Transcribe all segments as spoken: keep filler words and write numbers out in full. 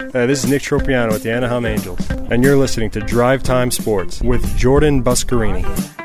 Uh, this is Nick Tropiano with the Anaheim Angels, and you're listening to Drive Time Sports with Jordan Buscarini.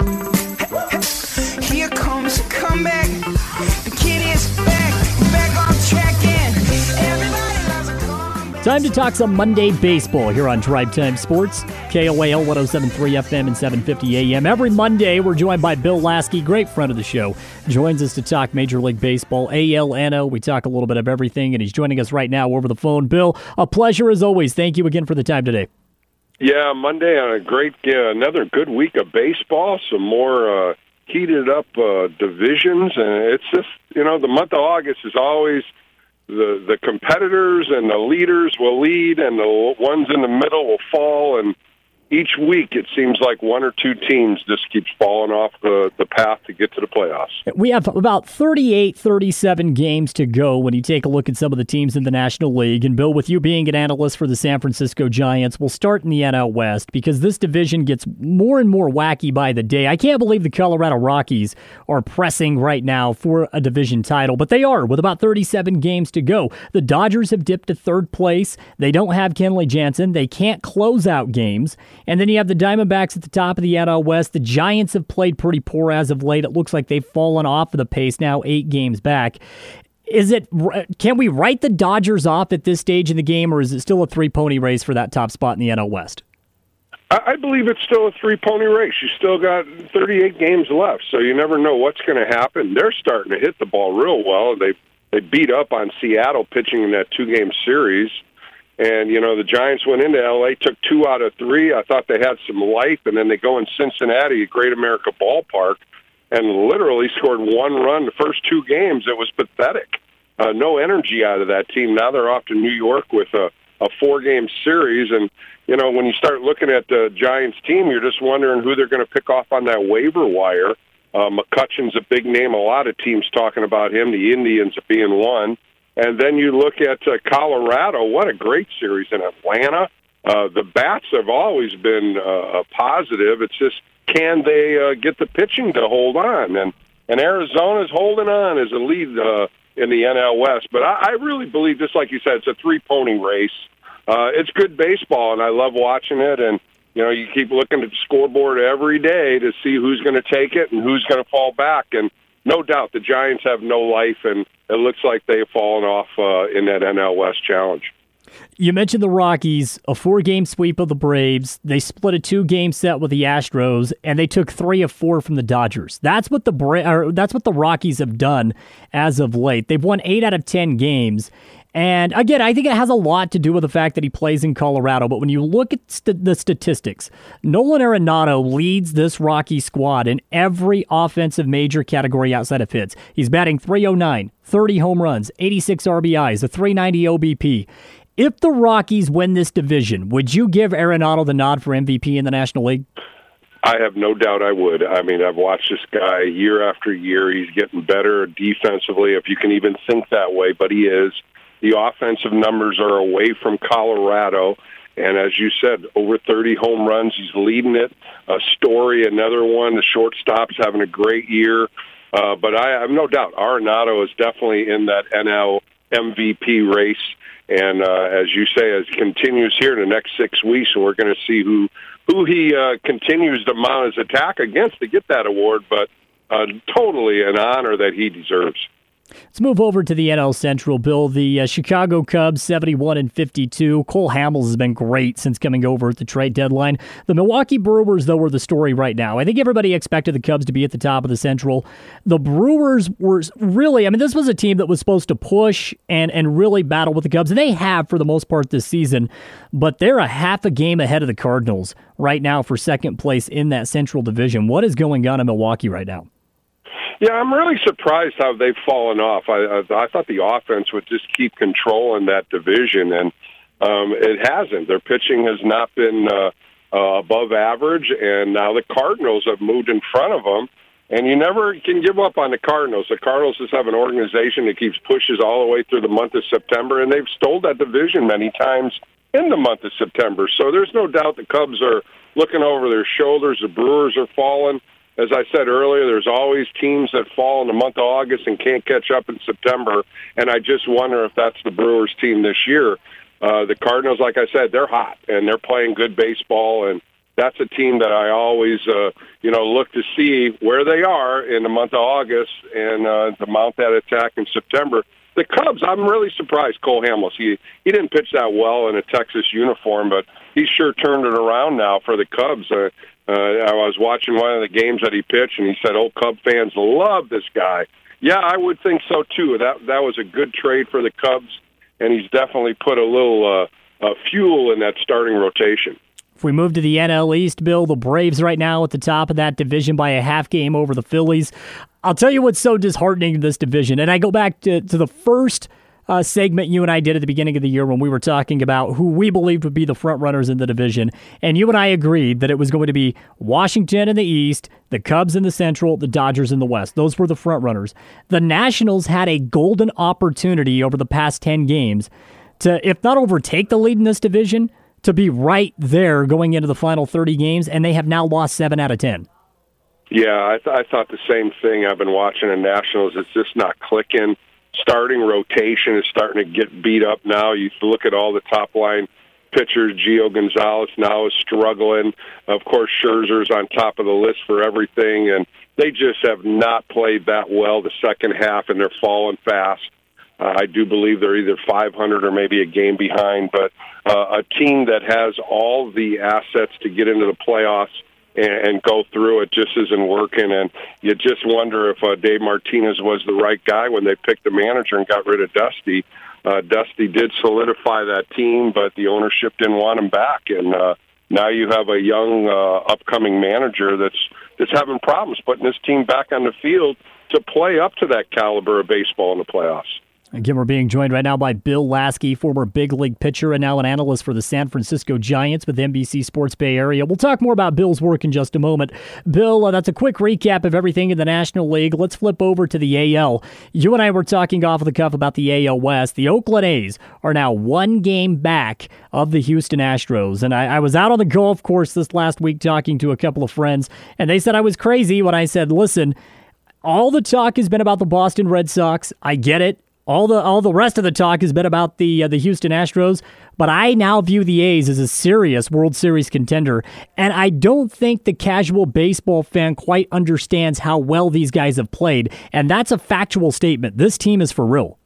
Here comes a comeback. The kid is back, back on track, and everybody loves a comeback. Time to talk some Monday baseball here on Drive Time Sports, K O A L one oh seven point three F M and seven fifty A M. Every Monday, we're joined by Bill Lasky, great friend of the show. Joins us to talk Major League Baseball, A L N O. We talk a little bit of everything, and he's joining us right now over the phone. Bill, a pleasure as always. Thank you again for the time today. Yeah, Monday on a great, uh, another good week of baseball. Some more uh, heated up uh, divisions, and it's just, you know, the month of August is always the the competitors and the leaders will lead, and the ones in the middle will fall, and each week it seems like one or two teams just keeps falling off the, the path to get to the playoffs. We have about thirty-eight, thirty-seven games to go when you take a look at some of the teams in the National League. And Bill, with you being an analyst for the San Francisco Giants, we'll start in the N L West because this division gets more and more wacky by the day. I can't believe the Colorado Rockies are pressing right now for a division title, but they are with about thirty-seven games to go. The Dodgers have dipped to third place. They don't have Kenley Jansen. They can't close out games. And then you have the Diamondbacks at the top of the N L West. The Giants have played pretty poor as of late. It looks like they've fallen off of the pace now, eight games back. Is it? Can we write the Dodgers off at this stage in the game, or is it still a three-pony race for that top spot in the N L West? I believe it's still a three-pony race. You still got thirty-eight games left, so you never know what's going to happen. They're starting to hit the ball real well. They they beat up on Seattle pitching in that two-game series. And, you know, the Giants went into L A, took two out of three. I thought they had some life, and then they go in Cincinnati at Great America Ballpark and literally scored one run the first two games. It was pathetic. Uh, no energy out of that team. Now they're off to New York with a, a four-game series. And, you know, when you start looking at the Giants team, you're just wondering who they're going to pick off on that waiver wire. Uh, McCutcheon's a big name. A lot of teams talking about him, the Indians being one. And then you look at uh, Colorado. What a great series in Atlanta. Uh, the bats have always been uh, positive. It's just, can they uh, get the pitching to hold on? And and Arizona's holding on as a lead uh, in the N L West. But I, I really believe, just like you said, it's a three-pony race. Uh, it's good baseball, and I love watching it. And, you know, you keep looking at the scoreboard every day to see who's going to take it and who's going to fall back. And no doubt the Giants have no life, and it looks like they've fallen off uh, in that N L West challenge. You mentioned the Rockies, a four-game sweep of the Braves. They split a two-game set with the Astros, and they took three of four from the Dodgers. That's what the Bra- or that's what the Rockies have done as of late. They've won eight out of ten games. And again, I think it has a lot to do with the fact that he plays in Colorado. But when you look at st- the statistics, Nolan Arenado leads this Rocky squad in every offensive major category outside of hits. He's batting three oh nine, thirty home runs, eighty-six R B Is, a three ninety O B P. If the Rockies win this division, would you give Arenado the nod for M V P in the National League? I have no doubt I would. I mean, I've watched this guy year after year. He's getting better defensively, if you can even think that way, but he is. The offensive numbers are away from Colorado. And as you said, over thirty home runs. He's leading it. Uh, Story, another one. The shortstop's having a great year. Uh, but I have no doubt Arenado is definitely in that N L M V P race. And uh, as you say, as it continues here in the next six weeks, and we're going to see who who he uh, continues to mount his attack against to get that award. But uh, totally an honor that he deserves. Let's move over to the N L Central, Bill. The uh, Chicago Cubs, seventy-one and fifty-two. Cole Hamels has been great since coming over at the trade deadline. The Milwaukee Brewers, though, were the story right now. I think everybody expected the Cubs to be at the top of the Central. The Brewers were really, I mean, this was a team that was supposed to push and, and really battle with the Cubs, and they have for the most part this season, but they're a half a game ahead of the Cardinals right now for second place in that Central Division. What is going on in Milwaukee right now? Yeah, I'm really surprised how they've fallen off. I, I, I thought the offense would just keep controlling that division, and um, it hasn't. Their pitching has not been uh, uh, above average, and now the Cardinals have moved in front of them, and you never can give up on the Cardinals. The Cardinals just have an organization that keeps pushes all the way through the month of September, and they've stole that division many times in the month of September. So there's no doubt the Cubs are looking over their shoulders. The Brewers are falling. As I said earlier, there's always teams that fall in the month of August and can't catch up in September, and I just wonder if that's the Brewers team this year. uh, the Cardinals, like I said, they're hot, and they're playing good baseball, and that's a team that I always, uh, you know, look to see where they are in the month of August and uh, to mount that attack in September. The Cubs, I'm really surprised Cole Hamels. He he didn't pitch that well in a Texas uniform, but he sure turned it around now for the Cubs. Uh, uh, I was watching one of the games that he pitched, and he said, "Oh, Cub fans love this guy." Yeah, I would think so too. That that was a good trade for the Cubs, and he's definitely put a little uh, uh, fuel in that starting rotation. If we move to the N L East, Bill, the Braves right now at the top of that division by a half game over the Phillies. I'll tell you what's so disheartening in this division, and I go back to, to the first uh, segment you and I did at the beginning of the year when we were talking about who we believed would be the front runners in the division, and you and I agreed that it was going to be Washington in the East, the Cubs in the Central, the Dodgers in the West. Those were the front runners. The Nationals had a golden opportunity over the past ten games to, if not overtake the lead in this division, to be right there going into the final thirty games, and they have now lost seven out of ten. Yeah, I, th- I thought the same thing. I've been watching the Nationals. It's just not clicking. Starting rotation is starting to get beat up now. You look at all the top-line pitchers. Gio Gonzalez now is struggling. Of course, Scherzer's on top of the list for everything, and they just have not played that well the second half, and they're falling fast. Uh, I do believe they're either five hundred or maybe a game behind, but uh, a team that has all the assets to get into the playoffs and, and go through it just isn't working. And you just wonder if uh, Dave Martinez was the right guy when they picked the manager and got rid of Dusty. Uh, Dusty did solidify that team, but the ownership didn't want him back. And uh, now you have a young uh, upcoming manager that's that's having problems putting his team back on the field to play up to that caliber of baseball in the playoffs. Again, we're being joined right now by Bill Lasky, former big league pitcher and now an analyst for the San Francisco Giants with N B C Sports Bay Area. We'll talk more about Bill's work in just a moment. Bill, uh, that's a quick recap of everything in the National League. Let's flip over to the A L. You and I were talking off of the cuff about the A L West. The Oakland A's are now one game back of the Houston Astros. And I, I was out on the golf course this last week talking to a couple of friends, and they said I was crazy when I said, listen, all the talk has been about the Boston Red Sox. I get it. All the all the rest of the talk has been about the uh, the Houston Astros, but I now view the A's as a serious World Series contender, and I don't think the casual baseball fan quite understands how well these guys have played, and that's a factual statement. This team is for real.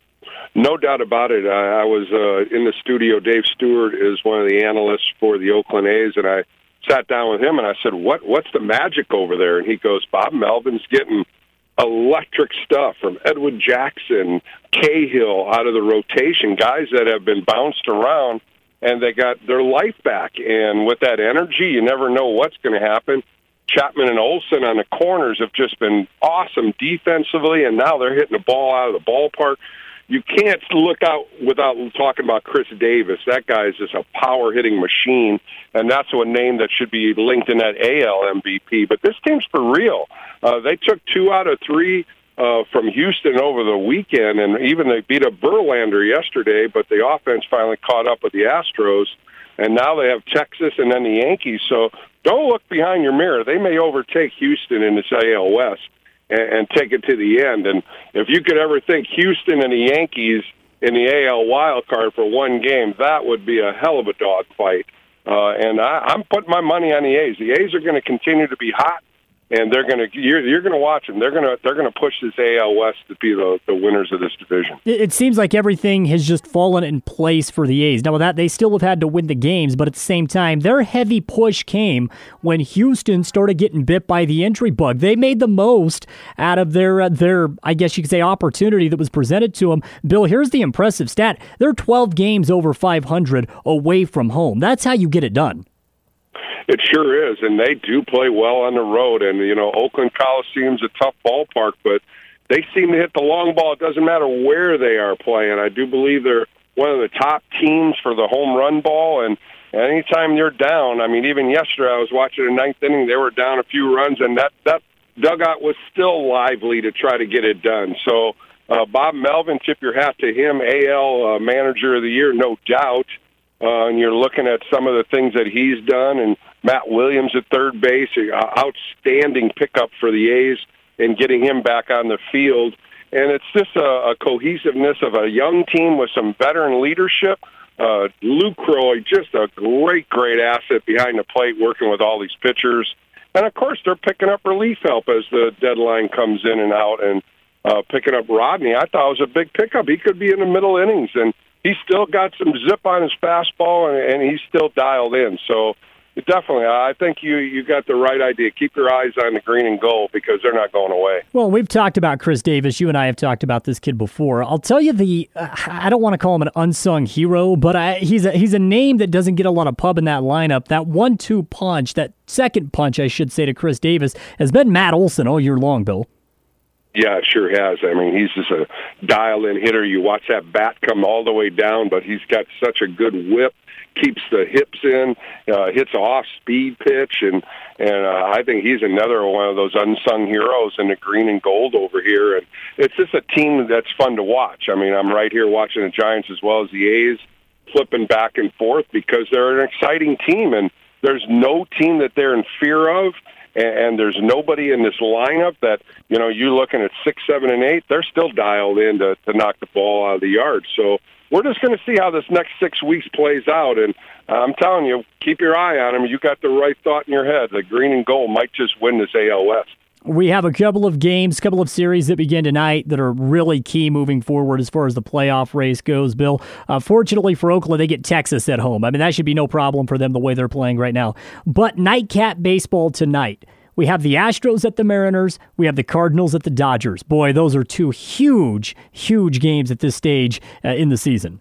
No doubt about it. I, I was uh, in the studio. Dave Stewart is one of the analysts for the Oakland A's, and I sat down with him, and I said, "What what's the magic over there?" And he goes, "Bob Melvin's getting electric stuff from Edwin Jackson, Cahill out of the rotation, guys that have been bounced around, and they got their life back. And with that energy, you never know what's going to happen. Chapman and Olsen on the corners have just been awesome defensively, and now they're hitting the ball out of the ballpark. You can't look out without talking about Chris Davis. That guy is just a power-hitting machine, and that's a name that should be linked in that A L M V P. But this team's for real. Uh, they took two out of three uh, from Houston over the weekend, and even they beat up Verlander yesterday, but the offense finally caught up with the Astros, and now they have Texas and then the Yankees. So don't look behind your mirror. They may overtake Houston in this A L West and, and take it to the end. And if you could ever think Houston and the Yankees in the A L wild card for one game, that would be a hell of a dogfight. Uh, and I, I'm putting my money on the A's. The A's are going to continue to be hot. And they're going to you're, you're going to watch them. They're going to they're going to push this A L West to be the, the winners of this division. It seems like everything has just fallen in place for the A's. Now, with that, they still have had to win the games, but at the same time, their heavy push came when Houston started getting bit by the injury bug. They made the most out of their uh, their I guess you could say opportunity that was presented to them. Bill, here's the impressive stat: they're twelve games over five hundred away from home. That's how you get it done. It sure is, and they do play well on the road. And, you know, Oakland Coliseum's a tough ballpark, but they seem to hit the long ball. It doesn't matter where they are playing. I do believe they're one of the top teams for the home run ball, and anytime they're down, I mean, even yesterday I was watching the ninth inning, they were down a few runs, and that, that dugout was still lively to try to get it done. So uh, Bob Melvin, tip your hat to him, A L uh, Manager of the Year, no doubt. Uh, and you're looking at some of the things that he's done, and Matt Williams at third base, uh, outstanding pickup for the A's and getting him back on the field. And it's just a, a cohesiveness of a young team with some veteran leadership, Uh, Lou Croy, just a great, great asset behind the plate, working with all these pitchers. And, of course, they're picking up relief help as the deadline comes in and out. And uh, picking up Rodney, I thought it was a big pickup. He could be in the middle innings, and he's still got some zip on his fastball, and, and he's still dialed in. So, definitely, I think you you got the right idea. Keep your eyes on the green and gold because they're not going away. Well, we've talked about Chris Davis. You and I have talked about this kid before. I'll tell you the uh, I don't want to call him an unsung hero, but I, he's a he's a name that doesn't get a lot of pub in that lineup. That one two punch, that second punch, I should say, to Chris Davis has been Matt Olson all year long, Bill. Yeah, it sure has. I mean, he's just a dial-in hitter. You watch that bat come all the way down, but he's got such a good whip. Keeps the hips in, uh, hits off speed pitch, and and uh, I think he's another one of those unsung heroes in the green and gold over here. And it's just a team that's fun to watch. I mean, I'm right here watching the Giants as well as the A's, flipping back and forth because they're an exciting team, and there's no team that they're in fear of. And there's nobody in this lineup that, you know, you looking at six, seven, and eight, they're still dialed in to, to knock the ball out of the yard. So we're just going to see how this next six weeks plays out. And I'm telling you, keep your eye on them. You got the right thought in your head. The green and gold might just win this A L West. We have a couple of games, couple of series that begin tonight that are really key moving forward as far as the playoff race goes, Bill. Uh, fortunately for Oakland, they get Texas at home. I mean, that should be no problem for them the way they're playing right now. But nightcap baseball tonight. We have the Astros at the Mariners. We have the Cardinals at the Dodgers. Boy, those are two huge, huge games at this stage uh, in the season.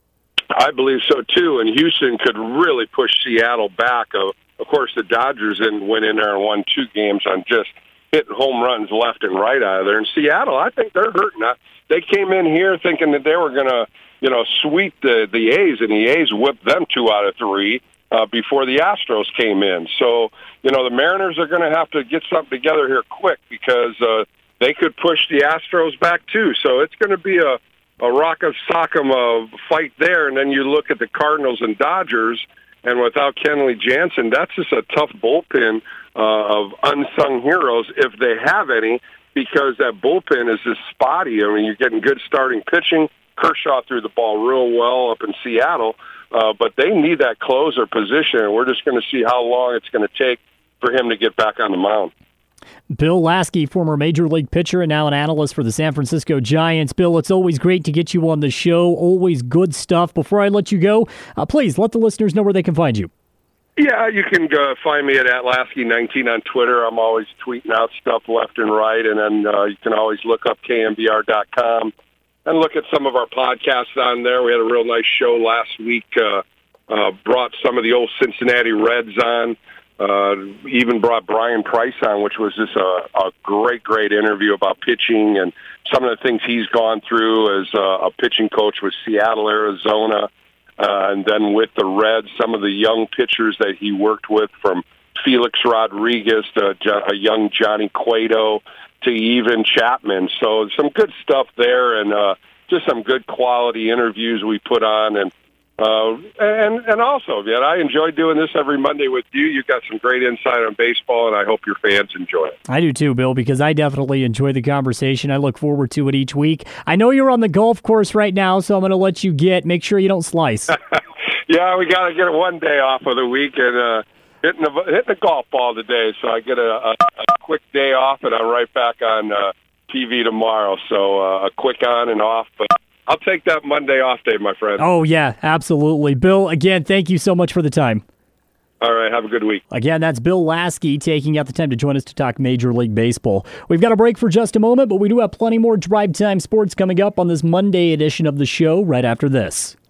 I believe so, too. And Houston could really push Seattle back. Uh, of course, the Dodgers in, went in there and won two games on just hitting home runs left and right out of there. And Seattle, I think they're hurting. They came in here thinking that they were going to, you know, sweep the, the A's, and the A's whipped them two out of three uh, before the Astros came in. So, you know, the Mariners are going to have to get something together here quick because uh, they could push the Astros back, too. So it's going to be a, a rock of sock'em uh, fight there. And then you look at the Cardinals and Dodgers, and without Kenley Jansen, that's just a tough bullpen uh, of unsung heroes, if they have any, because that bullpen is just spotty. I mean, you're getting good starting pitching. Kershaw threw the ball real well up in Seattle, uh, but they need that closer position, and we're just going to see how long it's going to take for him to get back on the mound. Bill Lasky, former Major League pitcher and now an analyst for the San Francisco Giants. Bill, it's always great to get you on the show. Always good stuff. Before I let you go, uh, please let the listeners know where they can find you. Yeah, you can uh, find me at, at Lasky nineteen on Twitter. I'm always tweeting out stuff left and right, and then uh, you can always look up K M B R dot com and look at some of our podcasts on there. We had a real nice show last week, uh, uh, brought some of the old Cincinnati Reds on. Uh, even brought Brian Price on, which was just a, a great, great interview about pitching and some of the things he's gone through as a, a pitching coach with Seattle, Arizona, uh, and then with the Reds, some of the young pitchers that he worked with, from Felix Rodriguez to a young Johnny Cueto to even Chapman. So some good stuff there, and uh, just some good quality interviews we put on. And Uh, and and also, yeah, I enjoy doing this every Monday with you. You've got some great insight on baseball, and I hope your fans enjoy it. I do too, Bill, because I definitely enjoy the conversation. I look forward to it each week. I know you're on the golf course right now, so I'm going to let you get. Make sure you don't slice. Yeah, we got to get one day off of the week and uh, hitting the hitting the golf ball today. So I get a, a, a quick day off, and I'm right back on uh, T V tomorrow. So uh, a quick on and off, but I'll take that Monday off day, my friend. Oh, yeah, absolutely. Bill, again, thank you so much for the time. All right, have a good week. Again, that's Bill Lasky taking out the time to join us to talk Major League Baseball. We've got a break for just a moment, but we do have plenty more Drive Time Sports coming up on this Monday edition of the show right after this.